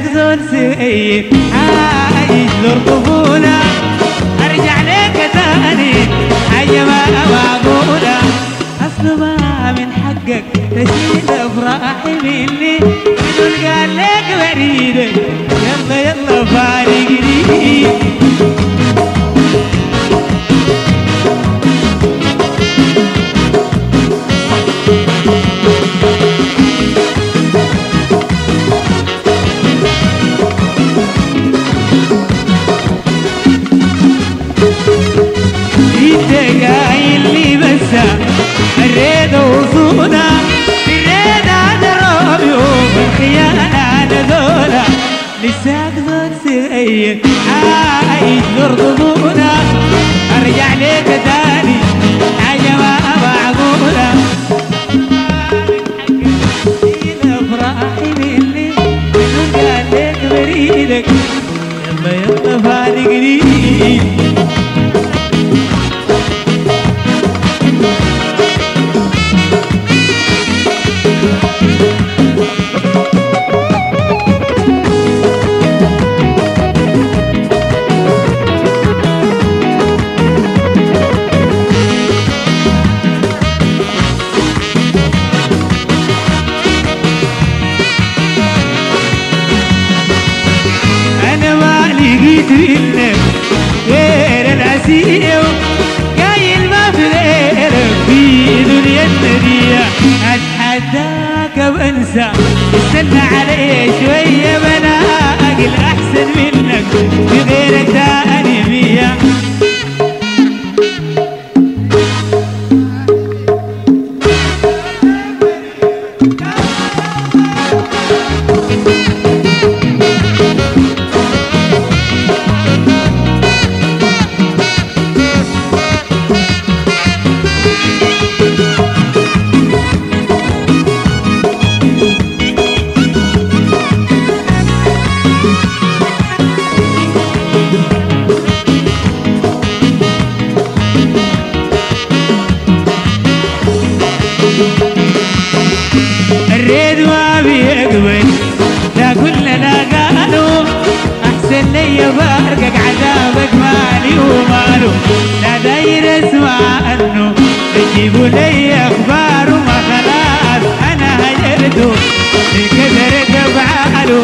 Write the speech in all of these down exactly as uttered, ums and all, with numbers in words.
زول سيء عايش له الطفولة ارجع لك تاني حاجة ما معقولة اصل ما من حقك تشيل افراحي مني بدون قال لك بريدك يلا يلا فارقني الريد وصونا الريد هذا روميو والخيانة ذولا لساك زول سيء عايش يرضبونا ارجع ليك تاني حاجة ما معقولة افراحي مني بدون قال ليك بريدك يلا يلا فارقني منك غير العسير قايل ما في غيرك في دنيا الدنيا اتحداك وانسى استنى علي شويه بلاقي الاحسن منك في غيرك تاني مية الريد ما بيقبل لا كلنا قالوا احسن لي بارقك عذابك مالي وماله لا داير اسمع عنه يجيبوا لي اخبار وما خلاص انا هجرته الكدر بفعاله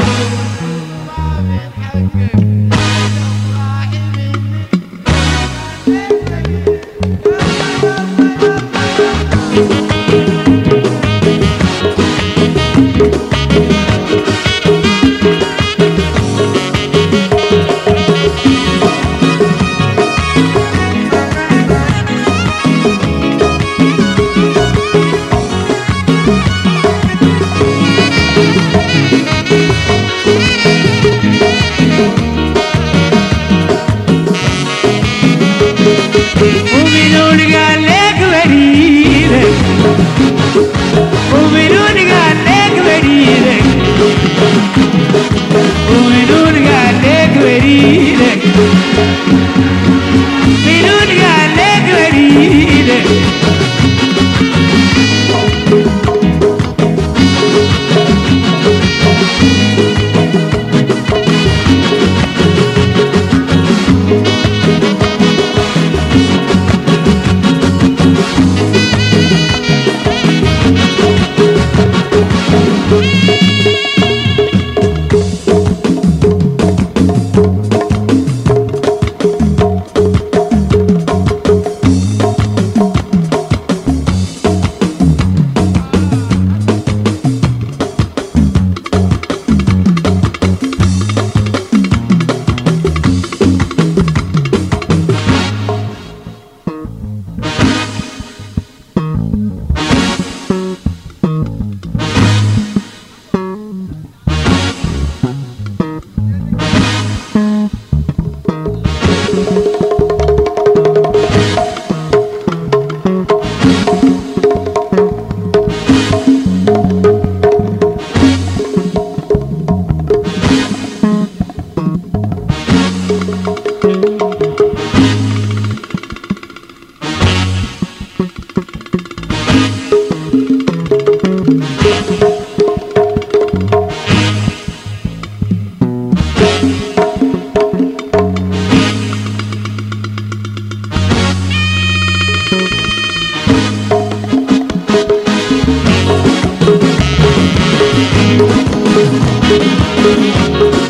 العالمين.